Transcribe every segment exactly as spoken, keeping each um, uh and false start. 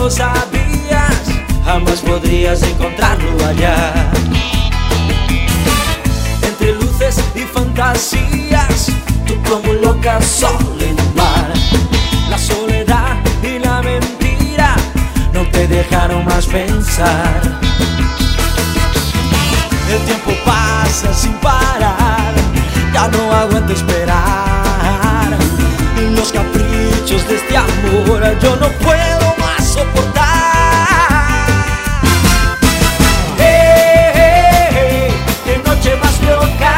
lo sabías, jamás podrías encontrarlo allá. Entre luces y fantasías, tú como loca sol en un mar. La soledad y la mentira no te dejaron más pensar. El tiempo pasa sin parar, ya no aguanto esperar. Los caprichos de este amor yo no puedo más soportar. Hey, hey, hey, qué noche más loca.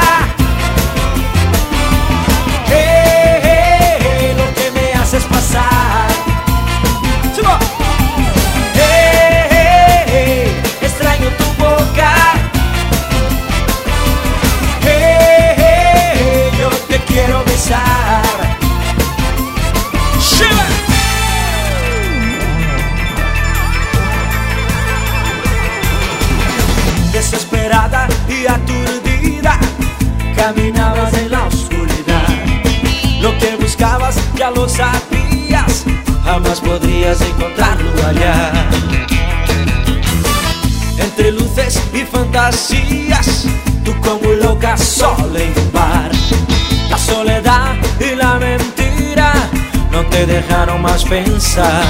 Hey, hey, hey, lo que me haces pasar. ¡Suba! Hey, hey, hey, extraño tu boca. Hey, hey, hey, yo te quiero besar. Desesperada y aturdida, caminabas en la oscuridad. Lo que buscabas ya lo sabías, jamás podrías encontrarlo allá. Entre luces y fantasías, tú como loca sola en un bar. La soledad y la mentira no te dejaron más pensar.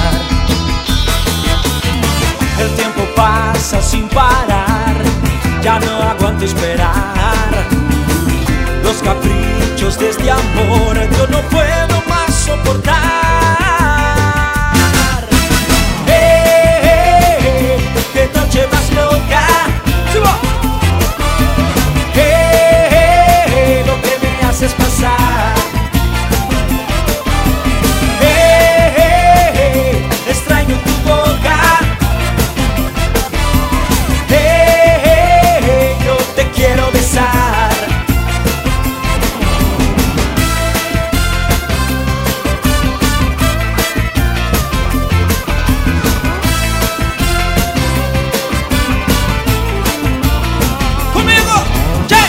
El tiempo pasa sin parar, ya no aguanto esperar. Los caprichos de este amor yo no puedo más soportar. Hey, hey, hey, qué noche más loca. ¡Subo! Hey, hey, hey, lo que me haces pasar. Hey, hey, hey, extraño tu boca. Quiero besar. Conmigo, yeah.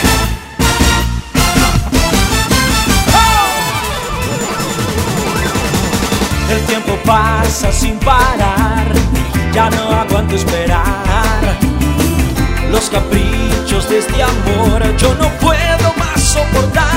Oh. El tiempo pasa sin parar, ya no aguanto esperar. Los caprichos de este amor yo no puedo más soportar.